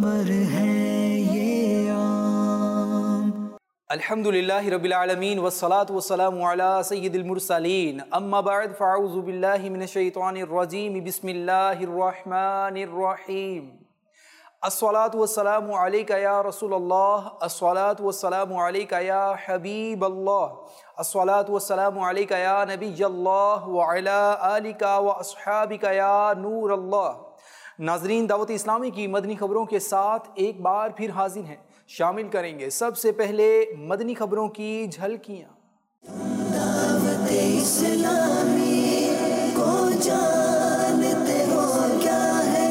अमर है ये आम। अल्हम्दुलिल्लाहि रब्बिल आलमीन वस्सलातु वस्सलामु अला सय्यिदिल मुरसलीन अम्मा बअद फ़अऊज़ु बिल्लाहि मिनश शैतानिर रजीम बिस्मिल्लाहिर रहमानिर रहीम। अस्सलातु वस्सलामु अलैका या रसूलल्लाह, अस्सलातु वस्सलामु अलैका या हबीबल्लाह, अस्सलातु वस्सलामु अलैका या नबियल्लाह व अला आलिका व अस्हाबिका या नूरल्लाह। नाज़रीन, दावत इस्लामी की मदनी खबरों के साथ एक बार फिर हाजिर हैं। शामिल करेंगे सबसे पहले मदनी खबरों की झलकियाँ। दावत इस्लामी को जानते हो क्या है,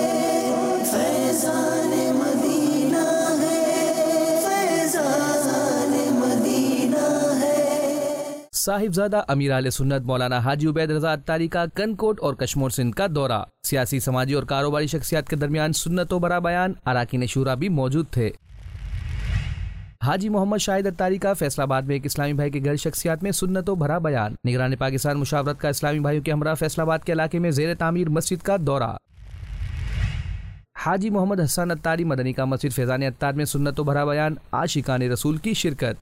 फैज़ान मदीना है, फैज़ान मदीना है। साहिबजादा अमीर आले सुन्नत मौलाना हाजी उबैद रजा अत्तारी का कनकोट और कश्मीर सिंध का दौरा। सियासी, समाजी और कारोबारी शख्सियत के दरमियान सुन्नत व बरा बयान। अराकीन शूरा भी मौजूद थे। हाजी मोहम्मद शाहिद अत्तारी का फैसलाबाद में एक इस्लामी भाई के घर शख्सियत में सुन्नत व भरा बयान। निगरान पाकिस्तान मुशावरत का इस्लामी भाइयों के हमरा फैसलाबाद के इलाके में ज़ेर तामीर मस्जिद का दौरा। हाजी मोहम्मद हसन अत्तारी मदनी का मस्जिद फैज़ान अत्तार में सुन्नत व भरा बयान। आशिकान रसूल की शिरकत।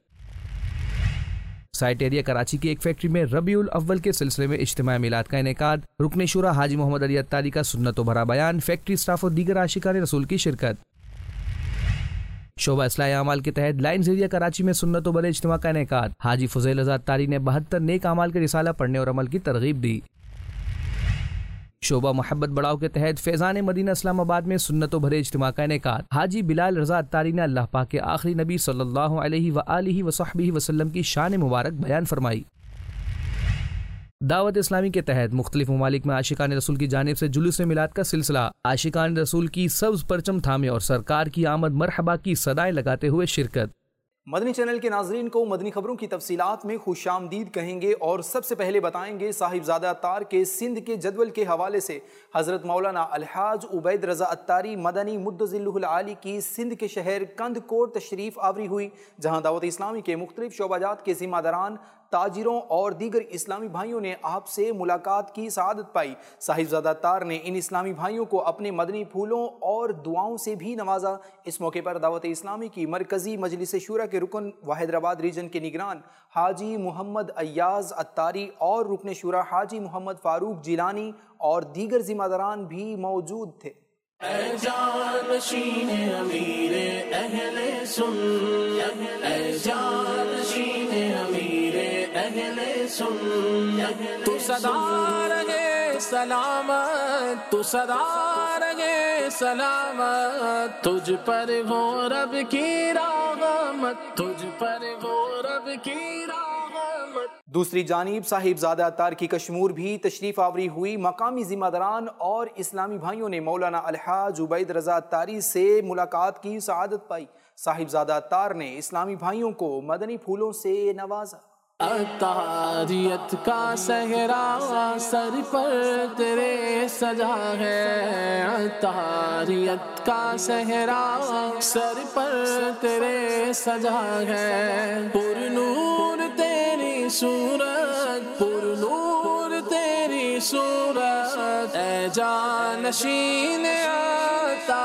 साइट एरिया कराची की एक फैक्ट्री में रबीउल अव्वल के सिलसिले में इज्तिमा मिलाद का इनेकाद। रुकन शुरा हाजी मोहम्मद अली अत्तारी का सुन्नत व भरा बयान। फैक्ट्री स्टाफ और दीगर आशिकान रसूल की शिरकत। शोबा इस्लाही अमाल के तहत लाइन्स एरिया कराची में सुन्नत व बड़े इज्तिमा का इनेकाद। हाजी फुज़ैल रज़ा अत्तारी ने 72 नेक अमाल के रिसाला पढ़ने और अमल की तरगीब दी। शोबा मोहब्बत बढ़ाओ के तहत फैज़ान मदीना इस्लामाबाद में सुन्नत व भरे इज्तिमा का इनेकाद। हाजी बिलाल रज़ा अत्तारी ने अल्लाह पाक के आखिरी नबी सल्लल्लाहु अलैहि व आलिहि व सहबिहि वसल्लम की शान मुबारक बयान फरमाई। दावत इस्लामी के तहत मुख्तलिफ ममालिक में आशिकान रसूल की जानिब से जुलूस मिलाद का सिलसिला। आशिकान रसूल की सब्ज़ परचम थामे और सरकार की आमद मरहबा की सदाएं लगाते हुए शिरकत। मदनी चैनल के नाजरीन को मदनी खबरों की तफसीलात में खुशामदीद कहेंगे और सबसे पहले बताएंगे साहिबजादा अत्तार के सिंध के जदवल के हवाले से। हज़रत मौलाना अलहाज उबैद रज़ा अत्तारी मदनी मुद्दज़िल्लुहुल आली की सिंध के शहर कंदकोट तशरीफ़ आवरी हुई, जहाँ दावत इस्लामी के मुख्तलिफ शोबाजात के ज़िम्मेदारान, ताजिरों और दीगर इस्लामी भाइयों ने आपसे मुलाकात की सआदत पाई। साहिबजादा अत्तार ने इन इस्लामी भाइयों को अपने मदनी फूलों और दुआओं से भी नवाजा। इस मौके पर दावत इस्लामी की मरकज़ी मजलिस शूरा के रुकन व हैदराबाद रीजन के निगरान हाजी मोहम्मद अय्याज अत्तारी और रुकन शूरा हाजी मोहम्मद फारूक जिलानी और दीगर ज़िम्मेदारान भी मौजूद थे। तू सदा रहे सलामत, तू सदा रहे सलामत, तुझ पर हो रब की रहमत, तुझ पर हो रब की रहमत। दूसरी जानिब साहिबजादा अत्तार की कश्मीर भी तशरीफ़ आवरी हुई। मकामी ज़िम्मेदारान और इस्लामी भाइयों ने मौलाना अलहाज उबैद रज़ा अत्तारी से मुलाकात की सआदत पाई। साहिबजादा अत्तार ने इस्लामी भाइयों को मदनी फूलों से नवाजा। अत्तारियत का सहरा सर पर तेरे सजा है, अत्तारियत का सहरा सर पर तेरे सजा है। पुरनूर तेरी सूरत, पुरनूर तेरी सूरत, ए जानशीन आता,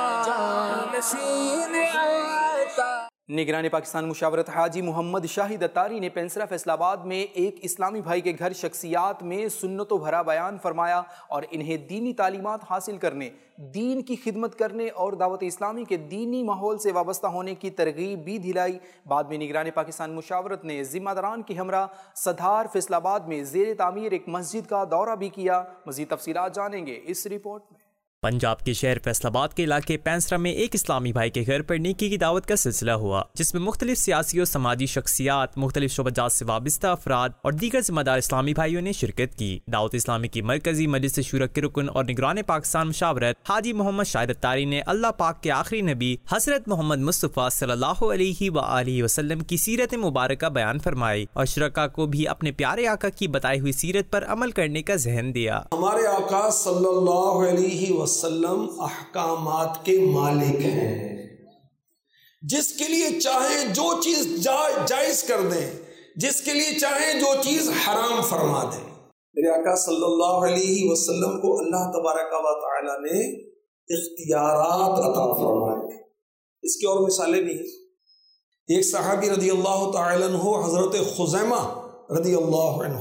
जानशीन आता। निगरान पाकिस्तान मुशावरत हाजी मोहम्मद शाहिद अत्तारी ने पेंसरा फैसलाबाद में एक इस्लामी भाई के घर शख्सियात में सुन्नत व भरा बयान फरमाया और इन्हें दीनी तालीमात हासिल करने, दीन की खिदमत करने और दावत इस्लामी के दीनी माहौल से वाबस्ता होने की तरगीब भी दिलाई। बाद में निगरान पाकिस्तान मुशावरत ने ज़िम्मेदारान की हमरा सधार फैसलाबाद में ज़ेर तामीर एक मस्जिद का दौरा भी किया। मज़ीद तफसीलात जानेंगे इस रिपोर्ट में। पंजाब के शहर फैसलाबाद के इलाके पैंसरा में एक इस्लामी भाई के घर पर नेकी की दावत का सिलसिला हुआ, जिसमें मुख्तलिफ सियासी और समाजी शख्सियात, मुख्तलिफ शोबाजात से वाबस्ता अफराद और दीगर जिम्मेदार इस्लामी भाइयों ने शिरकत की। दावत इस्लामी की मरकजी मजलिस शूरा के रुकन और निगरान पाकिस्तान मुशावरत हाजी मोहम्मद शाहिद अत्तारी ने अल्लाह पाक के आखिरी नबी हज़रत मोहम्मद मुस्तफ़ा सल्लल्लाहु अलैहि व आलिहि वसल्लम की सीरत मुबारक का बयान फरमाई और शुरका को भी अपने प्यारे आका की बताई हुई सीरत पर अमल करने का ज़हन दिया। हमारे आका सल्लल्लाहु अलैहि वसल्लम अहकामात के मालिक हैं, जिसके लिए चाहे जो चीज जायज कर दें, जिसके लिए चाहे जो चीज हराम फरमा दें। मेरे आका सल्लल्लाहु अलैहि वसल्लम को अल्लाह तबारक व तआला ने اختیارات عطا فرمائے. اس کی اور مثالیں بھی ہیں. ایک صحابی رضی اللہ تعالی عنہ حضرت خزیمہ رضی اللہ عنہ،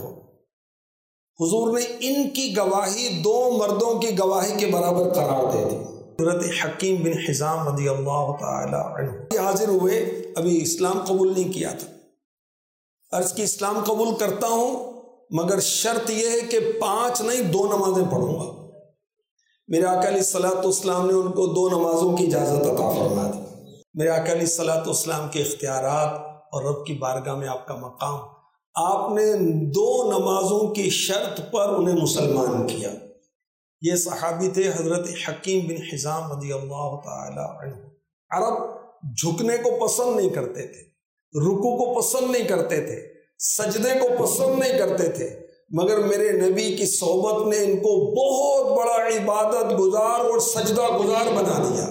حضور نے ان کی گواہی 2 مردوں کی گواہی کے برابر قرار دے دی. حضرت حکیم بن حزام رضی اللہ تعالی عنہ یہ حاضر ہوئے، ابھی اسلام قبول نہیں کیا تھا. عرض کی اسلام قبول کرتا ہوں مگر شرط یہ ہے کہ 5 نہیں 2 نمازیں پڑھوں گا. میرے آقا علیہ الصلوۃ والسلام نے ان کو 2 نمازوں کی اجازت عطا فرما دی. میرے آقا علیہ الصلوۃ والسلام کے اختیارات اور رب کی بارگاہ میں آپ کا مقام، آپ نے 2 نمازوں کی شرط پر انہیں مسلمان کیا. یہ صحابی تھے حضرت حکیم بن حزام رضی اللہ تعالی عنہ. عرب جھکنے کو پسند نہیں کرتے تھے، رکوع کو پسند نہیں کرتے تھے، سجدے کو پسند نہیں کرتے تھے، مگر میرے نبی کی صحبت نے ان کو بہت بڑا عبادت گزار اور سجدہ گزار بنا دیا.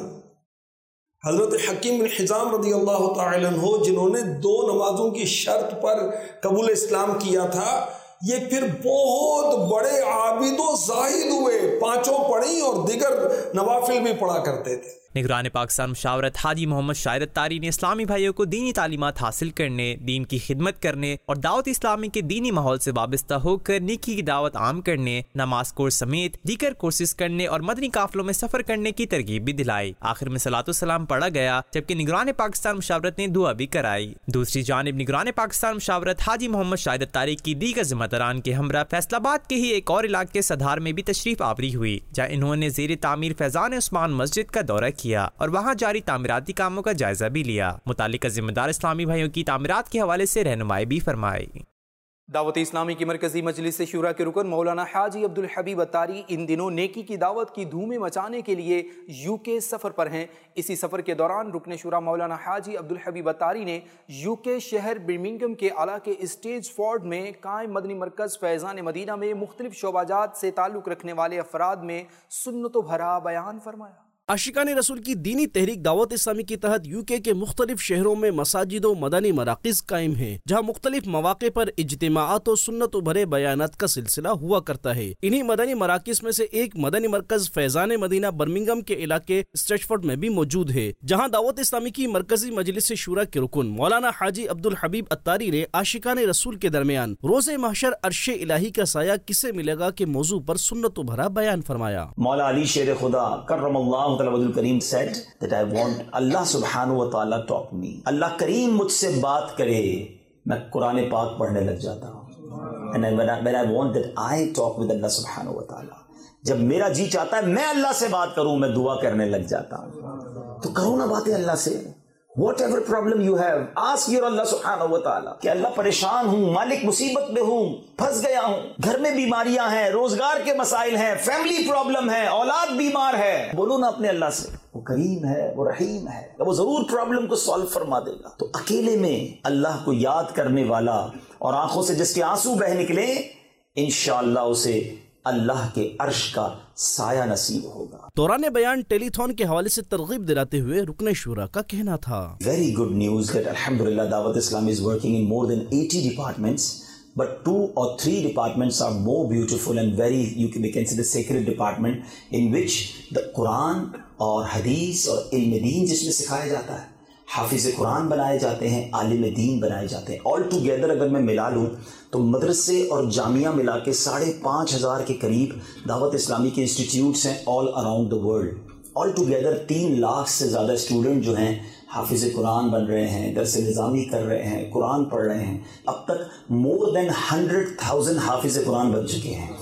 حضرت حکیم بن حزام رضی اللہ تعالی عنہ جنہوں نے 2 نمازوں کی شرط پر قبول اسلام کیا تھا، یہ پھر بہت بڑے عابد و زاہد ہوئے. 5 پڑھی اور دیگر نوافل بھی پڑھا کرتے تھے. نگران پاکستان مشاورت حاجی محمد شاہد اتاری نے اسلامی بھائیوں کو دینی تعلیمات حاصل کرنے، دین کی خدمت کرنے اور دعوت اسلامی کے دینی ماحول سے وابستہ ہو کر نیکی کی دعوت عام کرنے، نماز کورس سمیت دیگر کورسز کرنے اور مدنی قافلوں میں سفر کرنے کی ترغیب بھی دلائی. آخر میں صلاۃ والسلام پڑھا گیا جبکہ نگران پاکستان مشاورت نے دعا بھی کرائی. دوسری جانب نگران پاکستان مشاورت حاجی محمد شاہد اتاری کی دیگر ذمہ داران کے ہمراہ فیصل آباد کے ہی ایک اور علاقے صدھار میں بھی تشریف آوری ہوئی، جہاں انہوں نے زیر تعمیر فیضان عثمان مسجد کا دورہ کیا اور وہاں جاری تعمیراتی کاموں کا جائزہ بھی لیا. متعلقہ ذمہ دار اسلامی بھائیوں کی تعمیرات کے حوالے سے رہنمائی بھی فرمائی. دعوت اسلامی کی مرکزی مجلس شورا کے رکن مولانا حاجی عبدالحبیب اتاری ان دنوں نیکی کی دعوت کی دھومیں مچانے کے لیے UK سفر پر ہیں. اسی سفر کے دوران رکن شورا مولانا حاجی عبدالحبیب اتاری نے UK شہر برمنگھم کے علاقے اسٹیج فورڈ میں قائم مدنی مرکز فیضان مدینہ میں مختلف شعبہ جات سے تعلق رکھنے والے افراد میں سنت و بھرا بیان فرمایا. عاشقان رسول کی دینی تحریک دعوت اسلامی کے تحت UK کے مختلف شہروں میں مساجد و مدنی مراکز قائم ہیں، جہاں مختلف مواقع پر اجتماعات و سنت و بھرے بیانات کا سلسلہ ہوا کرتا ہے. انہی مدنی مراکز میں سے ایک مدنی مرکز فیضان مدینہ برمنگھم کے علاقے اسٹریچفورڈ میں بھی موجود ہے، جہاں دعوت اسلامی کی مرکزی مجلس شورا کے رکن مولانا حاجی عبدالحبیب اتاری نے عاشقان رسول کے درمیان روز محشر عرش الہی کا سایہ کسے ملے گا کے موضوع پر سنت و بھرا بیان فرمایا. مولا علی شیر خدا کرم اللہ Karim said that I want Allah subhanahu wa ta'ala talk to me. اللہ کریم مجھ سے بات کرے، میں قرآن پاک پڑھنے لگ جاتا ہوں. And when I want that I talk with Allah subhanahu wa ta'ala. جب میرا جی چاہتا ہے میں اللہ سے بات کروں، میں دعا کرنے لگ جاتا ہوں. تو کرو نا باتیں اللہ سے. Whatever problem you have, ask your Allah subhanahu wa ta'ala. کہ اللہ پریشان ہوں، مالک مصیبت میں ہوں، پھنس گیا ہوں، گھر میں بیماریاں ہیں، روزگار کے مسائل ہیں، فیملی پرابلم ہے، اولاد بیمار ہے. بولو نا اپنے اللہ سے، وہ کریم ہے، وہ رحیم ہے، وہ ضرور پرابلم کو سالو فرما دے گا. تو اکیلے میں اللہ کو یاد کرنے والا اور آنکھوں سے جس کے آنسو بہ نکلے، انشاءاللہ اسے اللہ کے عرش کا سایہ نصیب ہوگا. دوران بیان ٹیلی تھون کے حوالے سے ترغیب دلاتے ہوئے رکن شورا کا کہنا تھا. Very good news that alhamdulillah Dawat Islam is working in more than 80 departments, but 2 or 3 departments are more beautiful and very, we can say the sacred department in which the Quran اور حدیث اور علم دین جس میں سکھایا جاتا ہے، حافظ قرآن بنائے جاتے ہیں، عالم دین بنائے جاتے ہیں. آل ٹوگیدر اگر میں ملا لوں تو مدرسے اور جامعہ ملا کے 5,500 کے قریب دعوت اسلامی کے انسٹیٹیوٹس ہیں all around the world. All together 3 lakh سے زیادہ اسٹوڈنٹ جو ہیں حافظ قرآن بن رہے ہیں، درس نظامی کر رہے ہیں، قرآن پڑھ رہے ہیں. اب تک مور دین 100,000 حافظ قرآن بن چکے ہیں.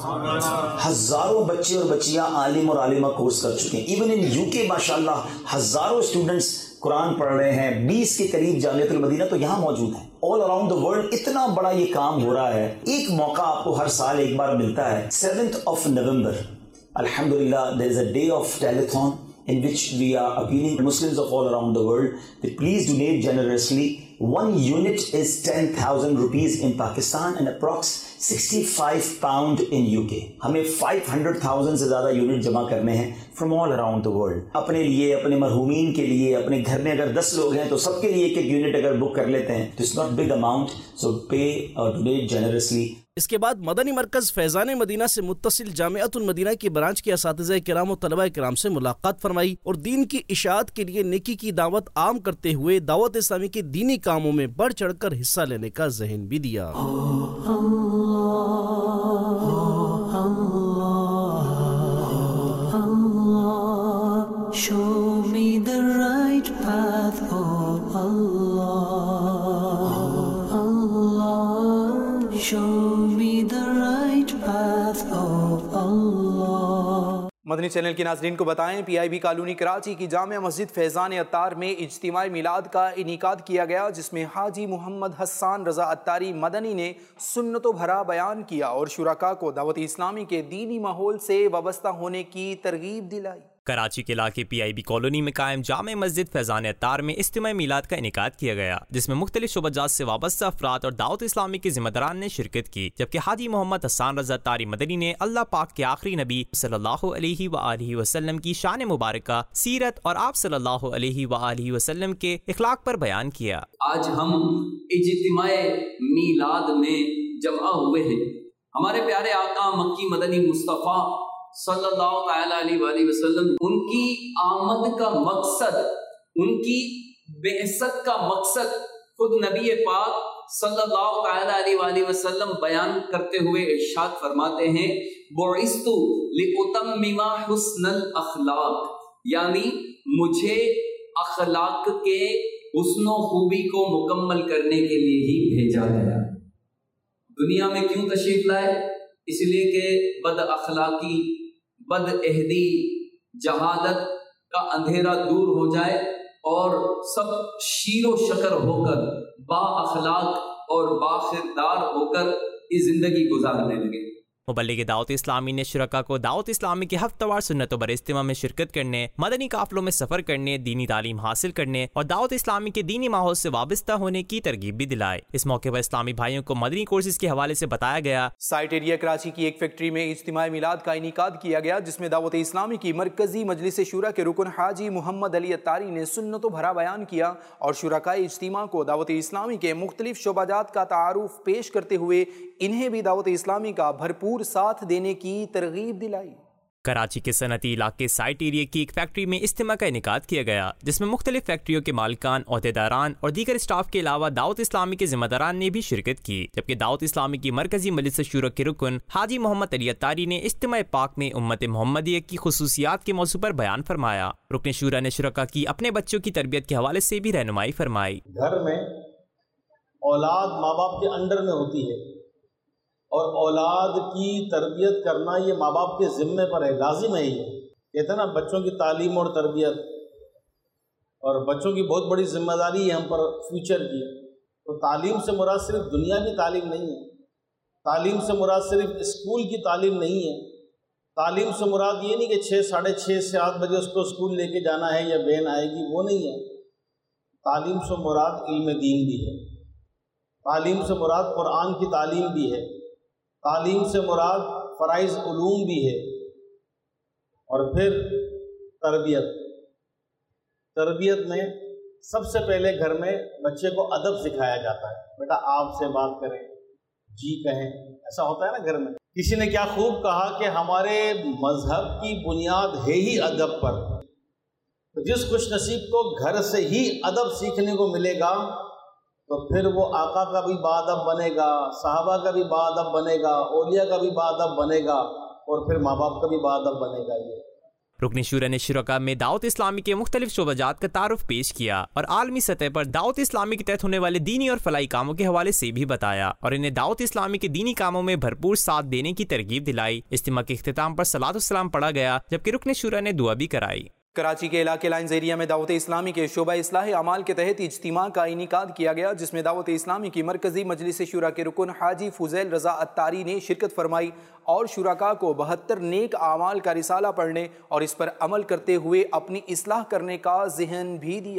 ہزاروں بچے اور بچیاں عالم اور عالمہ کورس کر چکے ہیں. ایون ان UK ماشاءاللہ ہزاروں اسٹوڈنٹس قرآن پڑھ رہے ہیں. 20 کے قریب جامعۃ المدینہ تو یہاں موجود ہیں. آل اراؤنڈ دا ورلڈ اتنا بڑا یہ کام ہو رہا ہے. ایک موقع آپ کو ہر سال ایک بار ملتا ہے. 7th November alhamdulillah there is a day of telethon in which we are appealing to Muslims of all around the world that please donate generously. 1 unit is 10,000 rupees in Pakistan and approx 65 pound in UK. ہمیں 500,000 سے زیادہ unit جمع کرنے ہیں from all around the world. اپنے لیے، اپنے مرحومین کے لیے، اپنے گھر میں اگر 10 لوگ ہیں تو سب کے لیے ایک یونٹ اگر بک کر لیتے ہیں تو it's not big amount, so pay or donate generously. اس کے بعد مدنی مرکز فیضان مدینہ سے متصل جامعۃ المدینہ کی برانچ کے اساتذہ کرام و طلبہ کرام سے ملاقات فرمائی اور دین کی اشاعت کے لیے نیکی کی دعوت عام کرتے ہوئے دعوت اسلامی کے دینی کاموں میں بڑھ چڑھ کر حصہ لینے کا ذہن بھی دیا۔ Show me the right path, oh Allah, Allah. Show me the right path, oh Allah. Madani channel کے ناظرین کو بتائیں P I B colony Karachi کی جامع مسجد فیضان اتار میں اجتماعی میلاد کا انعقاد کیا گیا، جس میں حاجی محمد حسان رضا اتاری مدنی نے سنتوں بھرا بیان کیا اور شرکاء کو دعوت اسلامی کے دینی ماحول سے وابستہ ہونے کی ترغیب دلائی۔ کراچی کے علاقے پی آئی بی کالونی میں قائم جامع مسجد فیضان اتار میں اجتماعی میلاد کا انعقاد کیا گیا، جس میں مختلف شعبہ جات سے وابستہ افراد اور دعوت اسلامی کے ذمہ داران نے شرکت کی، جبکہ حاجی محمد حسان رضا اتاری مدنی نے اللہ پاک کے آخری نبی صلی اللہ علیہ وآلہ وسلم کی شان مبارکہ، سیرت اور آپ صلی اللہ علیہ وآلہ وسلم کے اخلاق پر بیان کیا۔ آج ہم اجتماع میلاد میں جمع ہوئے ہیں۔ ہمارے پیارے آقا مکی مدنی مصطفیٰ صلی اللہ تعالیٰ علیہ وآلہ وسلم، ان کی آمد کا مقصد، ان کی بعثت کا مقصد خود نبی پاک صلی اللہ تعالیٰ علیہ وآلہ وسلم بیان کرتے ہوئے ارشاد فرماتے ہیں، بعثت لأتمم حسن الاخلاق، یعنی مجھے اخلاق کے حسن و خوبی کو مکمل کرنے کے لیے ہی بھیجا گیا۔ دنیا میں کیوں تشریف لائے؟ اس لیے کہ بد اخلاقی، بد عہدی، جہالت کا اندھیرا دور ہو جائے اور سب شیر و شکر ہو کر با اخلاق اور با کردار ہو کر یہ زندگی گزارنے لگے۔ مبلغ دعوت اسلامی نے شرکاء کو دعوت اسلامی کے ہفتہ وار سنتوں بر اجتماع میں شرکت کرنے، مدنی قافلوں میں سفر کرنے، دینی تعلیم حاصل کرنے اور دعوت اسلامی کے دینی ماحول سے وابستہ ہونے کی ترغیب بھی دلائے۔ اس موقع پر اسلامی بھائیوں کو مدنی کورسز کے حوالے سے بتایا گیا۔ سائٹ ایریا کراچی کی ایک فیکٹری میں اجتماعی میلاد کا انعقاد کیا گیا، جس میں دعوت اسلامی کی مرکزی مجلس شورا کے رکن حاجی محمد علی اتاری نے سنتوں بھرا بیان کیا اور شرکائے اجتماع کو دعوت اسلامی کے مختلف شعبہ جات کا تعارف پیش کرتے ہوئے انہیں بھی دعوت اسلامی کا بھرپور ساتھ دینے کی ترغیب دلائی۔ کراچی کے صنعتی علاقے سائٹ ایریا کی ایک فیکٹری میں اجتماع کا انعقاد کیا گیا، جس میں مختلف فیکٹریوں کے مالکان، عہدیداران اور دیگر اسٹاف کے علاوہ دعوت اسلامی کے ذمہ داران نے بھی شرکت کی، جبکہ دعوت اسلامی کی مرکزی مجلس شورا کے رکن حاجی محمد علی اتاری نے اجتماع پاک میں امت محمدیہ کی خصوصیات کے موضوع پر بیان فرمایا۔ رکن شورا نے شرکاء کی اپنے بچوں کی تربیت کے حوالے سے بھی رہنمائی فرمائی۔ گھر میں اولاد ماں باپ کے انڈر میں ہوتی ہے اور اولاد کی تربیت کرنا یہ ماں باپ کے ذمے پر ہے، لازم ہے۔ یہ کہتے ہیں نا بچوں کی تعلیم اور تربیت، اور بچوں کی بہت بڑی ذمہ داری ہے ہم پر فیوچر کی۔ تو تعلیم سے مراد صرف دنیاوی تعلیم نہیں ہے، تعلیم سے مراد صرف اسکول کی تعلیم نہیں ہے، تعلیم سے مراد یہ نہیں کہ 6، 6:30 سے 8 بجے اس کو اسکول لے کے جانا ہے یا وین آئے گی، وہ نہیں ہے۔ تعلیم سے مراد علم دین بھی ہے، تعلیم سے مراد قرآن کی تعلیم بھی ہے، تعلیم سے مراد فرائض علوم بھی ہے، اور پھر تربیت میں سب سے پہلے گھر میں بچے کو ادب سکھایا جاتا ہے۔ بیٹا آپ سے بات کریں، جی کہیں، ایسا ہوتا ہے نا گھر میں۔ کسی نے کیا خوب کہا کہ ہمارے مذہب کی بنیاد ہے ہی ادب پر، تو جس خوش نصیب کو گھر سے ہی ادب سیکھنے کو ملے گا تو پھر وہ آقا کا بھی باادب بنے گا، صحابہ کا بھی باادب بنے گا، اولیاء کا بھی باادب بنے گا، اور پھر ماں باپ کا بھی باادب بنے گا۔ یہ رکن شورا نے شرکاء میں دعوت اسلامی کے مختلف شعبہ جات کا تعارف پیش کیا اور عالمی سطح پر دعوت اسلامی کے تحت ہونے والے دینی اور فلاحی کاموں کے حوالے سے بھی بتایا اور انہیں دعوت اسلامی کے دینی کاموں میں بھرپور ساتھ دینے کی ترغیب دلائی۔ اجتماع کے اختتام پر صلاۃ والسلام پڑھا گیا، جبکہ رکن شورا نے دعا بھی کرائی۔ کراچی کے علاقے لائنز ایریا میں دعوت اسلامی کے شعبہ اصلاح اعمال کے تحت اجتماع کا انعقاد کیا گیا، جس میں دعوت اسلامی کی مرکزی مجلس شورا کے رکن حاجی فضیل رضا اتاری نے شرکت فرمائی اور شرکاء کو 72 نیک اعمال کا رسالہ پڑھنے اور اس پر عمل کرتے ہوئے اپنی اصلاح کرنے کا ذہن بھی دیا۔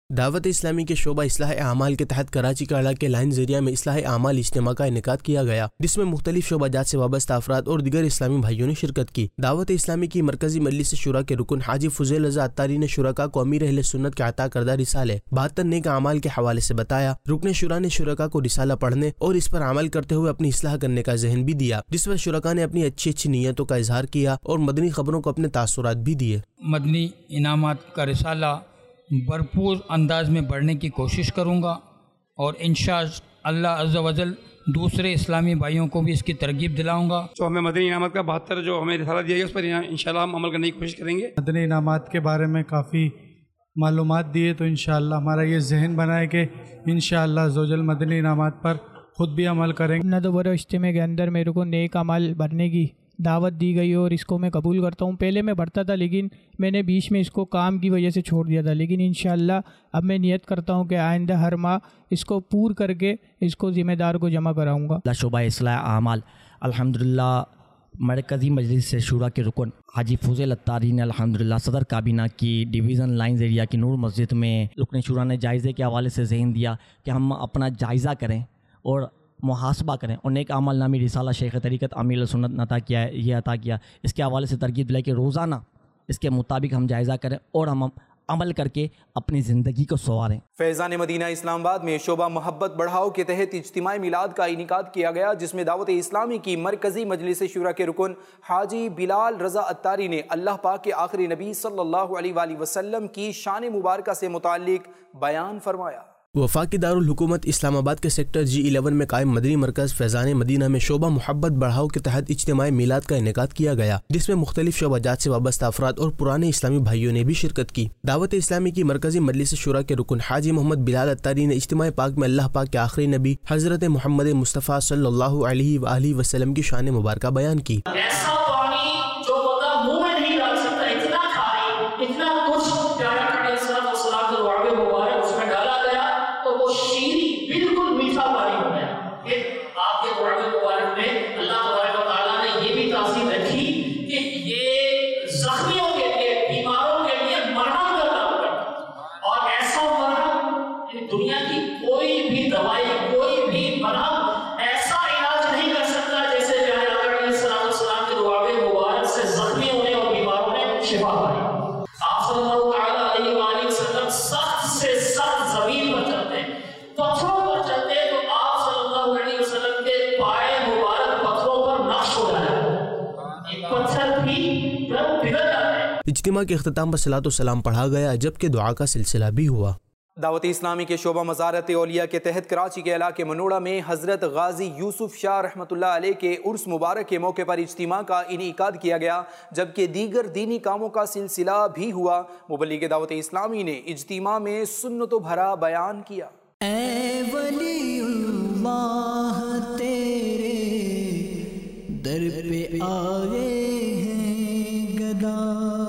دعوت اسلامی کے شعبہ اصلاح اعمال کے تحت کراچی کا علاقے لائن ذریعہ میں اصلاح اعمال اجتماع کا انعقاد کیا گیا، جس میں مختلف شعبہ جات سے وابستہ افراد اور دیگر اسلامی بھائیوں نے شرکت کی۔ دعوت اسلامی کی مرکزی مجلس شورا کے رکن حاجی فضیل رضا اتاری نے شرکاء کو امیر اہل سنت کے عطا کردہ رسالے 72 نیک اعمال کے حوالے سے بتایا۔ رکن شورا نے شرکاء کو رسالہ پڑھنے اور اس پر عمل کرتے ہوئے اپنی اصلاح کرنے کا ذہن بھی دیا، جس پر شرکاء نے اپنی اچھی نیتوں کا اظہار کیا اور مدنی خبروں کو اپنے تاثرات بھی دیے۔ مدنی انعامات کا رسالہ بھرپور انداز میں پڑھنے کی کوشش کروں گا اور انشاءاللہ عز و جل دوسرے اسلامی بھائیوں کو بھی اس کی ترغیب دلاؤں گا۔ جو ہمیں مدنی انعامات کا 72 جو ہمیں رسالہ دیا گیا اس پر انشاءاللہ ہم عمل کرنے کی کوشش کریں گے۔ مدنی انعامات کے بارے میں کافی معلومات دیے، تو انشاءاللہ ہمارا یہ ذہن بنا ہے کہ انشاءاللہ عز و جل مدنی انعامات پر خود بھی عمل کریں گے۔ ندوۃ اجتماع کے اندر میرے کو نیک عمل بھرنے کی دعوت دی گئی اور اس کو میں قبول کرتا ہوں۔ پہلے میں بڑھتا تھا لیکن میں نے بیچ میں اس کو کام کی وجہ سے چھوڑ دیا تھا، لیکن انشاءاللہ اب میں نیت کرتا ہوں کہ آئندہ ہر ماہ اس کو پور کر کے اس کو ذمہ دار کو جمع کراؤں گا۔ شعبہ اصلاح اعمال الحمدللہ مرکزی مجلس شورا کے رکن حاجی فضیل اتاری نے الحمدللہ صدر کابینہ کی ڈویژن لائنز ایریا کی نور مسجد میں رکن شورا نے جائزے کے حوالے سے ذہن دیا کہ ہم اپنا جائزہ کریں اور محاسبہ کریں، اور نیک عمل نامی رسالہ شیخ طریقت امیر سنت نے عطا کیا ہے، یہ عطا کیا، اس کے حوالے سے ترغیب دلائی کہ روزانہ اس کے مطابق ہم جائزہ کریں اور ہم عمل کر کے اپنی زندگی کو سنواریں۔ فیضان مدینہ اسلام آباد میں شعبہ محبت بڑھاؤ کے تحت اجتماع میلاد کا انعقاد کیا گیا، جس میں دعوت اسلامی کی مرکزی مجلس شورا کے رکن حاجی بلال رضا اتاری نے اللہ پاک کے آخری نبی صلی اللہ علیہ وآلہ وسلم کی شان مبارکہ سے متعلق بیان فرمایا۔ وفاقی دارالحکومت اسلام آباد کے سیکٹر G11 میں قائم مدنی مرکز فیضان مدینہ میں شعبہ محبت بڑھاؤ کے تحت اجتماع میلاد کا انعقاد کیا گیا، جس میں مختلف شعبہ جات سے وابستہ افراد اور پرانے اسلامی بھائیوں نے بھی شرکت کی۔ دعوت اسلامی کی مرکزی مجلس شورا کے رکن حاجی محمد بلال اتاری نے اجتماع پاک میں اللہ پاک کے آخری نبی حضرت محمد مصطفیٰ صلی اللہ علیہ وآلہ وسلم کی شان مبارکہ بیان کی۔ اجتماع کے اختتام پر صلاۃ و سلام پڑھا گیا، جبکہ دعا کا سلسلہ بھی ہوا۔ دعوت اسلامی کے شعبہ مزارت اولیاء کے تحت کراچی کے علاقے منوڑا میں حضرت غازی یوسف شاہ رحمۃ اللہ علیہ کے عرس مبارک کے موقع پر اجتماع کا انعقاد کیا گیا، جبکہ دیگر دینی کاموں کا سلسلہ بھی ہوا۔ مبلغ دعوت اسلامی نے اجتماع میں سنتوں بھرا بیان کیا۔ اے ولی اللہ تیرے در پہ آئے ہیں گدا،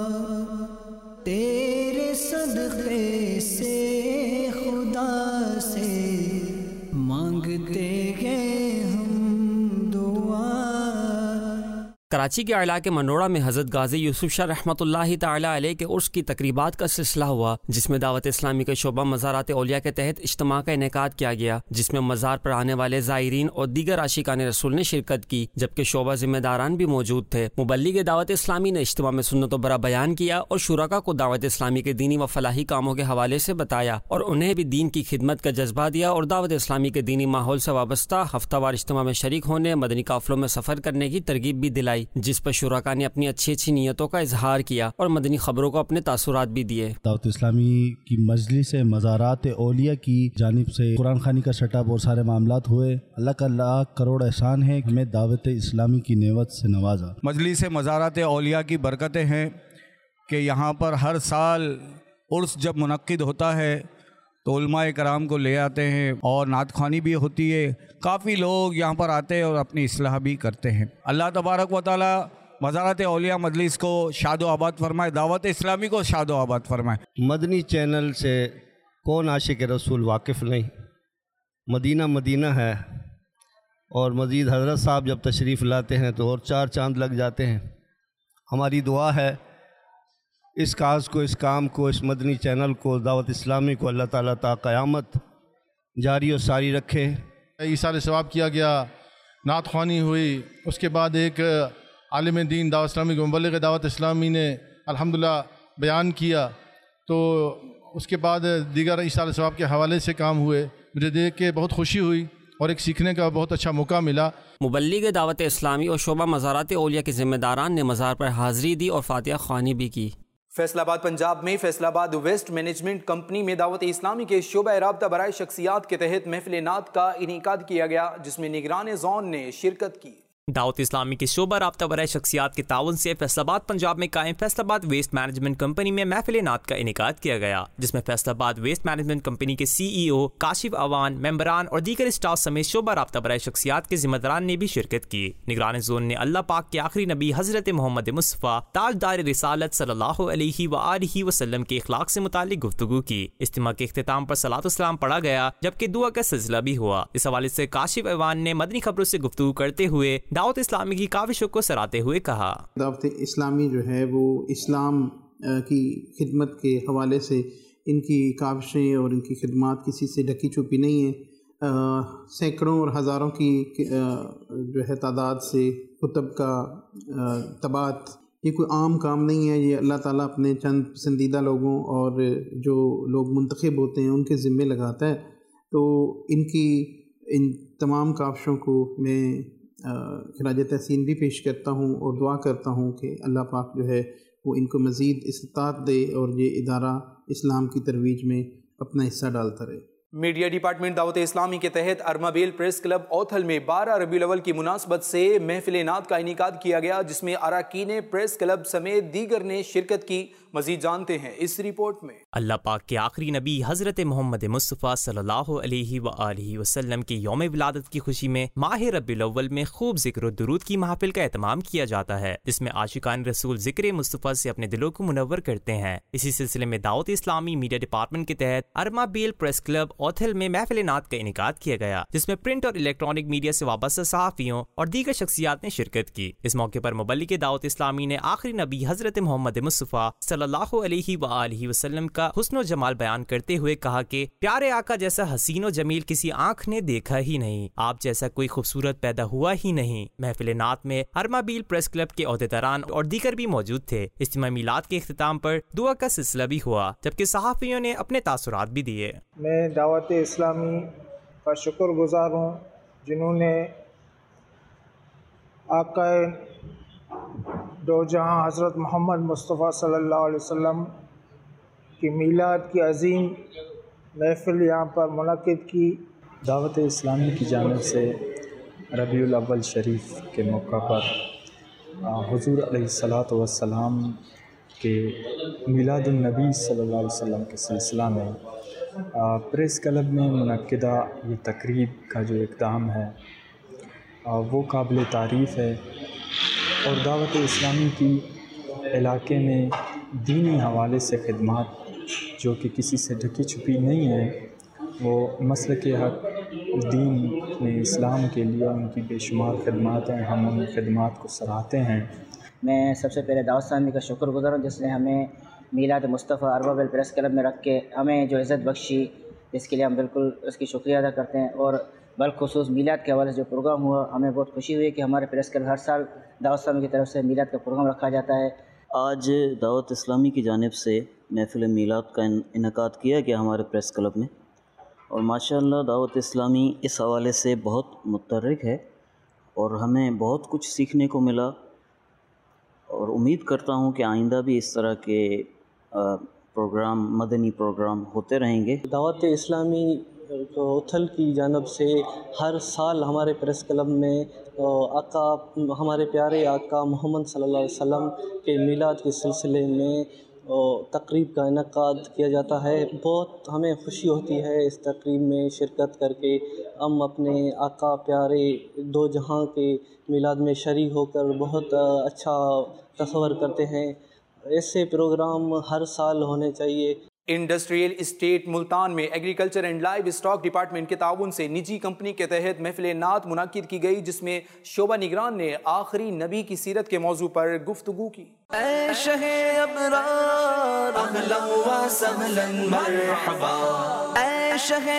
تیرے صدقے سے خدا سے مانگتے ہیں ہم دعا۔ کراچی کے علاقے منوڑا میں حضرت غازی یوسف شاہ رحمۃ اللہ تعالی علیہ کے عرس کی تقریبات کا سلسلہ ہوا، جس میں دعوت اسلامی کے شعبہ مزارات اولیاء کے تحت اجتماع کا انعقاد کیا گیا، جس میں مزار پر آنے والے زائرین اور دیگر عاشقان رسول نے شرکت کی، جبکہ شعبہ ذمہ داران بھی موجود تھے۔ مبلغ دعوت اسلامی نے اجتماع میں سنتوں برا بیان کیا اور شرکاء کو دعوت اسلامی کے دینی و فلاحی کاموں کے حوالے سے بتایا اور انہیں بھی دین کی خدمت کا جذبہ دیا، اور دعوت اسلامی کے دینی ماحول سے وابستہ ہفتہ وار اجتماع میں شریک ہونے، مدنی قافلوں میں سفر کرنے کی ترغیب بھی دلائی، جس پر شرکاء نے اپنی اچھی نیتوں کا اظہار کیا اور مدنی خبروں کو اپنے تاثرات بھی دیے۔ دعوت اسلامی کی مجلس مزارات اولیاء کی جانب سے قرآن خوانی کا سیٹ اپ اور سارے معاملات ہوئے۔ اللہ کا لاکھ کروڑ احسان ہے ہمیں دعوت اسلامی کی نعمت سے نوازا۔ مجلس مزارات اولیاء کی برکتیں ہیں کہ یہاں پر ہر سال عرس جب منعقد ہوتا ہے تو علماء کرام کو لے آتے ہیں اور نعت خوانی بھی ہوتی ہے، کافی لوگ یہاں پر آتے ہیں اور اپنی اصلاح بھی کرتے ہیں۔ اللہ تبارک و تعالی مزارات اولیاء مجلس کو شاد و آباد فرمائے، دعوت اسلامی کو شاد و آباد فرمائے۔ مدنی چینل سے کون عاشق رسول واقف نہیں، مدینہ مدینہ ہے، اور مزید حضرت صاحب جب تشریف لاتے ہیں تو اور چار چاند لگ جاتے ہیں۔ ہماری دعا ہے اس کاز کو، اس کام کو، اس مدنی چینل کو، دعوت اسلامی کو اللہ تعالیٰ تا قیامت جاری و ساری رکھے۔ ایثار ثواب کیا گیا، نعت خوانی ہوئی، اس کے بعد ایک عالم دین دعوت اسلامی کے مبلغ دعوت اسلامی نے الحمدللہ بیان کیا، تو اس کے بعد دیگر ایثار ثواب کے حوالے سے کام ہوئے۔ مجھے دیکھ کے بہت خوشی ہوئی اور ایک سیکھنے کا بہت اچھا موقع ملا۔ مبلغ دعوت اسلامی اور شعبہ مزارات اولیاء کے ذمہ داران نے مزار پر حاضری دی اور فاتحہ خوانی بھی کی۔ فیصل آباد پنجاب میں فیصل آباد ویسٹ مینجمنٹ کمپنی میں دعوت اسلامی کے شعبہ رابطہ برائے شخصیات کے تحت محفل نعت کا انعقاد کیا گیا، جس میں نگران زون نے شرکت کی۔ دعوت اسلامی کے شعبہ رابطہ برائے شخصیات کے تعاون سے فیصل آباد پنجاب میں قائم فیصل آباد ویسٹ مینجمنٹ کمپنی میں محفل نعت کا انعقاد کیا گیا، جس میں فیصل آباد ویسٹ مینجمنٹ کمپنی کے سی ای او کاشف اوان، ممبران اور دیگر اسٹاف سمیت شعبہ رابطہ برائے شخصیات کے ذمہ داران نے بھی شرکت کی۔ نگران زون نے اللہ پاک کے آخری نبی حضرت محمد مصطفیٰ تاجدار رسالت صلی اللہ علیہ وآلہ وسلم کے اخلاق سے متعلق گفتگو کی۔ اجتماع کے اختتام پر صلاۃ والسلام پڑھا گیا، جبکہ دعا کا سلسلہ بھی ہوا۔ اس حوالے سے کاشف اوان نے مدنی خبروں سے گفتگو کرتے ہوئے دعوت اسلامی کی کاوشوں کو سراہتے ہوئے کہا، دعوت اسلامی جو ہے وہ اسلام کی خدمت کے حوالے سے ان کی کاوشیں اور ان کی خدمات کسی سے ڈھکی چھپی نہیں ہیں۔ سینکڑوں اور ہزاروں کی جو ہے تعداد سے کتب کا طباعت، یہ کوئی عام کام نہیں ہے، یہ اللہ تعالیٰ اپنے چند پسندیدہ لوگوں اور جو لوگ منتخب ہوتے ہیں ان کے ذمے لگاتا ہے۔ تو ان تمام کاوشوں کو میں خراج تحسین بھی پیش کرتا ہوں اور دعا کرتا ہوں کہ اللہ پاک جو ہے وہ ان کو مزید استطاعت دے اور یہ ادارہ اسلام کی ترویج میں اپنا حصہ ڈالتا رہے۔ میڈیا ڈپارٹمنٹ دعوت اسلامی کے تحت ارمابیل پریس کلب اوتھل میں 12 ربیع الاول کی مناسبت سے محفل نعت کا انعقاد کیا گیا، جس میں اراکین پریس کلب سمیت دیگر نے شرکت کی۔ مزید جانتے ہیں اس رپورٹ میں۔ اللہ پاک کے آخری نبی حضرت محمد مصطفیٰ صلی اللہ علیہ وآلہ وسلم کی یوم ولادت کی خوشی میں ماہ ربیع الاول میں خوب ذکر و درود کی محفل کا اہتمام کیا جاتا ہے، جس میں عاشقان رسول ذکر مصطفیٰ سے اپنے دلوں کو منور کرتے ہیں۔ اسی سلسلے میں دعوت اسلامی میڈیا ڈپارٹمنٹ کے تحت ارمابیل پریس کلب اوتھل میں محفل نعت کا انعقاد کیا گیا، جس میں پرنٹ اور الیکٹرانک میڈیا سے وابستہ صحافیوں اور دیگر شخصیات نے شرکت کی۔ اس موقع پر مبلغ دعوت اسلامی نے آخری نبی حضرت محمد مصطفیٰ صلی اللہ علیہ وآلہ وسلم کا حسن و جمال بیان کرتے ہوئے کہا کہ پیارے آقا جیسا حسین و جمیل کسی آنکھ نے دیکھا ہی نہیں، آپ جیسا کوئی خوبصورت پیدا ہوا ہی نہیں۔ محفل نعت میں ارمابیل پریس کلب کے عہدیداران اور دیگر بھی موجود تھے۔ اجتماع میلاد کے اختتام پر دعا کا سلسلہ بھی ہوا، جبکہ صحافیوں نے اپنے تاثرات بھی دیے۔ میں دعوت اسلامی کا شکر گزار ہوں جنہوں نے آقا دو جہاں حضرت محمد مصطفیٰ صلی اللہ علیہ وسلم کی میلاد کی عظیم محفل یہاں پر منعقد کی۔ دعوت اسلامی کی جانب سے ربیع الاول شریف کے موقع پر حضور علیہ الصلاۃ والسلام کے میلاد النبی صلی اللہ علیہ وسلم کے سلسلہ میں پریس کلب میں منعقدہ یہ تقریب کا جو اقدام ہے وہ قابل تعریف ہے، اور دعوت اسلامی کی علاقے میں دینی حوالے سے خدمات جو کہ کسی سے ڈھکی چھپی نہیں ہے، وہ مسلک حق دین میں اسلام کے لیے ان کی بے شمار خدمات ہیں، ہم ان خدمات کو سراہتے ہیں۔ میں سب سے پہلے دعوت اسلامی کا شکر گزار ہوں جس نے ہمیں میلاد مصطفیٰ ارمابیل پریس کلب میں رکھ کے ہمیں جو عزت بخشی، اس کے لیے ہم بالکل اس کی شکریہ ادا کرتے ہیں۔ اور بالخصوص میلاد کے حوالے سے جو پروگرام ہوا، ہمیں بہت خوشی ہوئی کہ ہمارے پریس کلب ہر سال دعوت اسلامی کی طرف سے میلاد کا پروگرام رکھا جاتا ہے۔ آج دعوت اسلامی کی جانب سے محفل میلاد کا انعقاد کیا گیا ہمارے پریس کلب میں، اور ماشاءاللہ دعوت اسلامی اس حوالے سے بہت متحرک ہے اور ہمیں بہت کچھ سیکھنے کو ملا، اور امید کرتا ہوں کہ آئندہ بھی اس طرح کے پروگرام، مدنی پروگرام ہوتے رہیں گے۔ دعوت اسلامی اوتھل کی جانب سے ہر سال ہمارے پریس کلب میں آقا، ہمارے پیارے آقا محمد صلی اللہ علیہ وسلم کے میلاد کے سلسلے میں تقریب کا انعقاد کیا جاتا ہے۔ بہت ہمیں خوشی ہوتی ہے اس تقریب میں شرکت کر کے، ہم اپنے آقا پیارے دو جہاں کے میلاد میں شریک ہو کر بہت اچھا تصور کرتے ہیں۔ ایسے پروگرام ہر سال ہونے چاہیے۔ انڈسٹریل اسٹیٹ ملتان میں agriculture and livestock department کے تعاون سے نجی کمپنی کے تحت محفل نعت منعقد کی گئی، جس میں شعبہ نگران نے آخری نبی کی سیرت کے موضوع پر گفتگو کی۔ اے شہ ابرار اہلا و سہلا مرحبا، اے شہ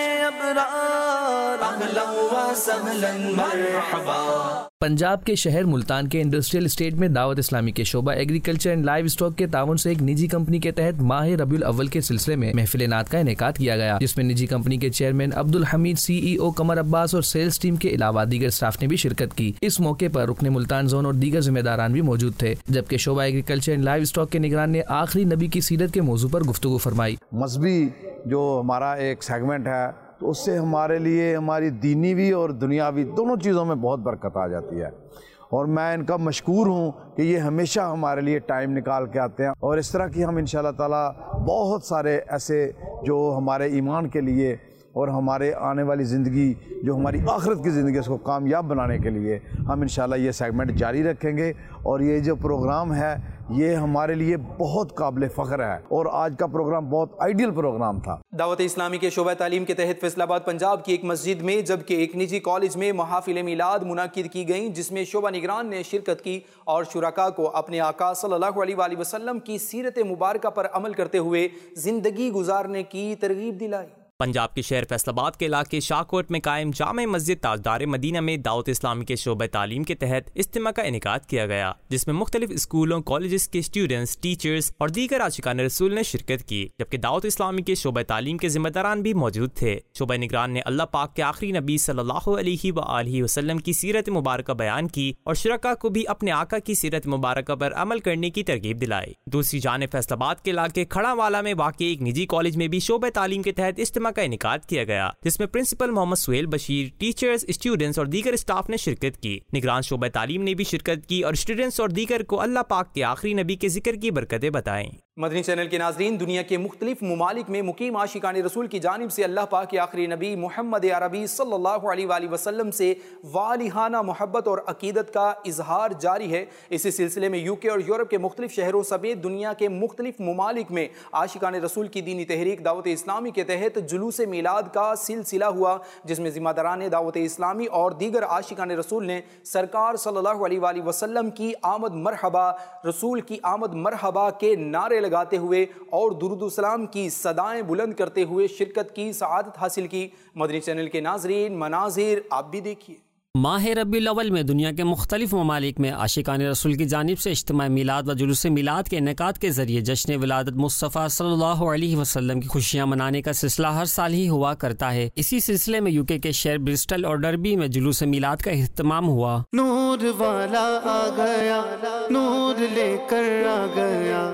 ابرار اہلا و سہلا مرحبا۔ پنجاب کے شہر ملتان کے انڈسٹریل اسٹیٹ میں دعوت اسلامی کے شعبہ ایگریکلچر اینڈ لائیو اسٹاک کے تعاون سے ایک نجی کمپنی کے تحت ماہ ربیع الاول کے سلسلے میں محفل نعت کا انعقاد کیا گیا، جس میں نجی کمپنی کے چیئرمین عبد الحمید، سی ای او قمر عباس اور سیلز ٹیم کے علاوہ دیگر اسٹاف نے بھی شرکت کی۔ اس موقع پر رکن ملتان زون اور دیگر ذمہ داران بھی موجود تھے، جبکہ شعبہ ایگریکلچر اینڈ لائیو اسٹاک کے نگران نے آخری نبی کی سیرت کے موضوع پر گفتگو فرمائی۔ مذہبی جو ہمارا ایک سیگمنٹ ہے تو اس سے ہمارے لیے ہماری دینی بھی اور دنیاوی دونوں چیزوں میں بہت برکت آ جاتی ہے، اور میں ان کا مشکور ہوں کہ یہ ہمیشہ ہمارے لیے ٹائم نکال کے آتے ہیں، اور اس طرح کی ہم انشاءاللہ تعالیٰ بہت سارے ایسے جو ہمارے ایمان کے لیے اور ہمارے آنے والی زندگی جو ہماری آخرت کی زندگی اس کو کامیاب بنانے کے لیے ہم انشاءاللہ یہ سیگمنٹ جاری رکھیں گے، اور یہ جو پروگرام ہے یہ ہمارے لیے بہت قابل فخر ہے، اور آج کا پروگرام بہت آئیڈیل پروگرام تھا۔ دعوت اسلامی کے شعبہ تعلیم کے تحت فیصل آباد پنجاب کی ایک مسجد میں جبکہ ایک نجی کالج میں محافل میلاد منعقد کی گئیں، جس میں شعبہ نگران نے شرکت کی اور شرکاء کو اپنے آقا صلی اللہ علیہ وآلہ وسلم کی سیرت مبارکہ پر عمل کرتے ہوئے زندگی گزارنے کی ترغیب دلائی۔ پنجاب کے شہر فیصل آباد کے علاقے شاہکوٹ میں قائم جامع مسجد تاجدار مدینہ میں دعوت اسلامی کے شعبہ تعلیم کے تحت اجتماع کا انعقاد کیا گیا، جس میں مختلف اسکولوں، کالجز کے اسٹوڈنٹس، ٹیچرز اور دیگر عاشقان رسول نے شرکت کی، جبکہ دعوت اسلامی کے شعبہ تعلیم کے ذمہ داران بھی موجود تھے۔ شعبہ نگران نے اللہ پاک کے آخری نبی صلی اللہ علیہ وآلہ وسلم کی سیرت مبارکہ بیان کی اور شرکاء کو بھی اپنے آقا کی سیرت مبارکہ پر عمل کرنے کی ترغیب دلائی۔ دوسری جانب فیصل آباد کے علاقے کھڑا والا میں واقع ایک نجی کالج میں بھی شعبہ تعلیم کے تحت اجتماع کا انعقاد کیا گیا، جس میں principal Muhammad Sohail Bashir, teachers, students اور دیگر اسٹاف نے شرکت کی۔ نگران شعبہ تعلیم نے بھی شرکت کی اور اسٹوڈنٹس اور دیگر کو اللہ پاک کے آخری نبی کے ذکر کی برکتیں بتائیں۔ مدنی چینل کے ناظرین، دنیا کے مختلف ممالک میں مقیم عاشقان رسول کی جانب سے اللہ پاک کے آخری نبی محمد عربی صلی اللہ علیہ وآلہ وسلم سے والہانہ محبت اور عقیدت کا اظہار جاری ہے۔ اسی سلسلے میں UK اور یورپ کے مختلف شہروں سمیت دنیا کے مختلف ممالک میں عاشقان رسول کی دینی تحریک دعوت اسلامی کے تحت جلوس میلاد کا سلسلہ ہوا، جس میں ذمہ داران دعوت اسلامی اور دیگر عاشقان رسول نے سرکار صلی اللہ علیہ وآلہ وسلم کی آمد مرحبا، رسول کی آمد مرحبا کے نعرے لگاتے ہوئے اور درود و سلام کی صدائیں بلند کرتے ہوئے شرکت کی، سعادت حاصل کی۔ مدنی چینل کے ناظرین، مناظر آپ بھی دیکھیے۔ ماہ ربیع الاول میں دنیا کے مختلف ممالک میں عاشقان رسول کی جانب سے اجتماع میلاد و جلوس میلاد کے انعقاد کے ذریعے جشن ولادت مصطفیٰ صلی اللہ علیہ وسلم کی خوشیاں منانے کا سلسلہ ہر سال ہی ہوا کرتا ہے۔ اسی سلسلے میں UK کے شہر برسٹل اور ڈربی میں جلوس میلاد کا اہتمام ہوا۔ نور والا آ گیا، نور لے کر آ گیا،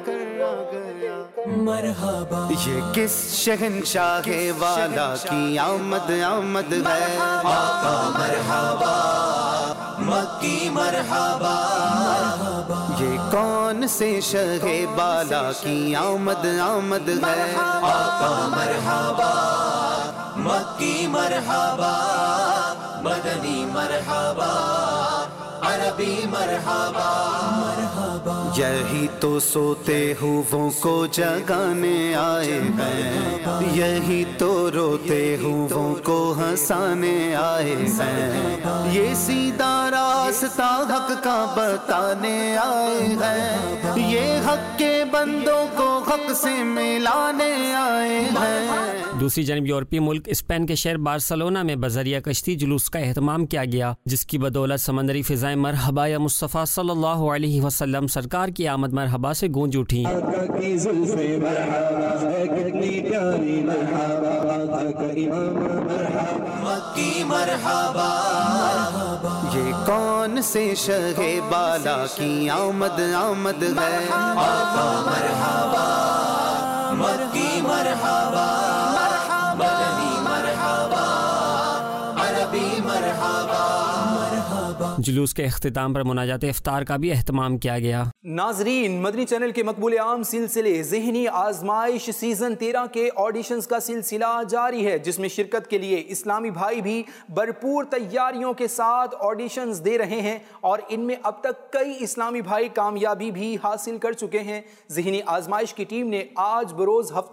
مرحبا، یہ کس شہنشاہ والا کی آمد آمد ہے، آقا مرحبا، مکی مرحبا، یہ کون سے شہ بالا کی آمد آمد ہے، آقا مرحبا، مکی مرحبا، مدنی مرحبا، عربی مرحبا، یہی تو سوتے ہووں کو جگانے آئے ہیں، یہی تو روتے ہووں کو ہنسانے آئے ہیں، یہ سیدھا راستہ حق کا بتانے آئے ہیں، یہ حق کے بندوں کو حق سے ملانے آئے ہیں۔ دوسری جانب یورپی ملک اسپین کے شہر بارسلونا میں بذریعہ کشتی جلوس کا اہتمام کیا گیا، جس کی بدولت سمندری فضائیں مرحبا یا مصطفیٰ صلی اللہ علیہ وسلم سرکار کی آمد مرحبا سے گونج اٹھی۔ یہ کون سے شہ بالا کی آمد آمد ہے، آقا مرحبا، مکی مرحبا، مدنی مرحبا، عربی مرحبا۔ جلوس کے اختتام پر مناجات افطار کا بھی اہتمام کیا گیا۔ ناظرین، مدنی چینل کے مقبول عام سلسلے ذہنی آزمائش سیزن 13 کے آڈیشنز کا سلسلہ جاری ہے، جس میں شرکت کے لیے اسلامی بھائی بھی بھرپور تیاریوں کے ساتھ آڈیشنز دے رہے ہیں، اور ان میں اب تک کئی اسلامی بھائی کامیابی بھی حاصل کر چکے ہیں۔ ذہنی آزمائش کی ٹیم نے آج بروز ہفتہ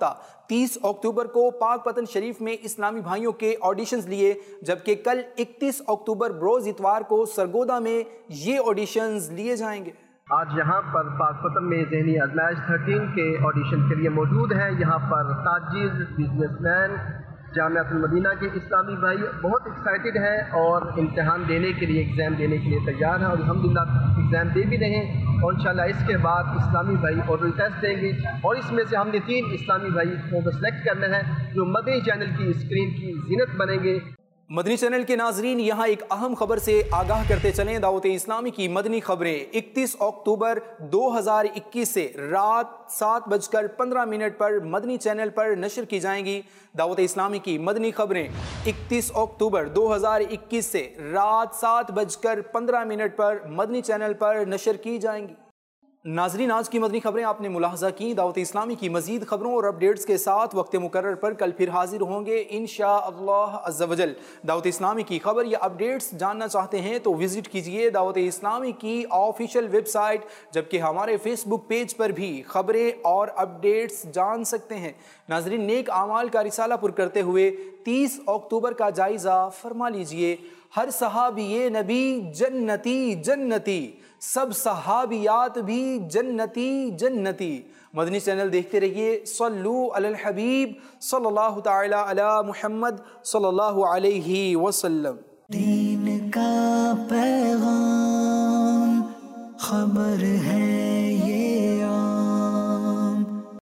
30 اکتوبر کو پاک پتن شریف میں اسلامی بھائیوں کے آڈیشنز لیے، جبکہ کل 31 اکتوبر بروز اتوار کو سرگودا میں یہ آڈیشنز لیے جائیں گے۔ آج یہاں پر پاک پتن میں ذہنی آزمائش 13 کے آڈیشن کے لیے موجود ہیں۔ یہاں پر تاجر، بزنس مین، جامعۃ المدینہ کے اسلامی بھائی بہت ایکسائٹڈ ہیں اور امتحان دینے کے لیے، ایگزام دینے کے لیے تیار ہیں، اور الحمدللہ ایگزام دے بھی رہے ہیں، اور انشاءاللہ اس کے بعد اسلامی بھائی اورل ٹیسٹ دیں گے، اور اس میں سے ہم نے 3 اسلامی بھائی کو سلیکٹ کرنا ہے جو مدنی چینل کی اسکرین کی زینت بنیں گے۔ مدنی چینل کے ناظرین، یہاں ایک اہم خبر سے آگاہ کرتے چلیں۔ دعوت اسلامی کی مدنی خبریں 31 اکتوبر 2021 سے رات 7:15 پر مدنی چینل پر نشر کی جائیں گی۔ دعوت اسلامی کی مدنی خبریں 31 اکتوبر 2021 سے رات 7:15 پر مدنی چینل پر نشر کی جائیں گی۔ ناظرین، آج کی مدنی خبریں آپ نے ملاحظہ کی۔ دعوت اسلامی کی مزید خبروں اور اپڈیٹس کے ساتھ وقت مقرر پر کل پھر حاضر ہوں گے انشاءاللہ عز و جل۔ دعوت اسلامی کی خبر یا اپڈیٹس جاننا چاہتے ہیں تو وزٹ کیجئے دعوت اسلامی کی آفیشیل ویب سائٹ، جبکہ ہمارے فیس بک پیج پر بھی خبریں اور اپڈیٹس جان سکتے ہیں۔ ناظرین، نیک اعمال کا رسالہ پر کرتے ہوئے 30 اکتوبر کا جائزہ فرما لیجئے۔ ہر صحابی نبی جنتی جنتی، سب صحابیات بھی جنتی جنتی۔ مدنی چینل دیکھتے رہیے۔ صلو علی الحبیب صلی اللہ تعالی علی محمد صلی اللہ علیہ وسلم۔ دین کا پیغام خبر ہے یہ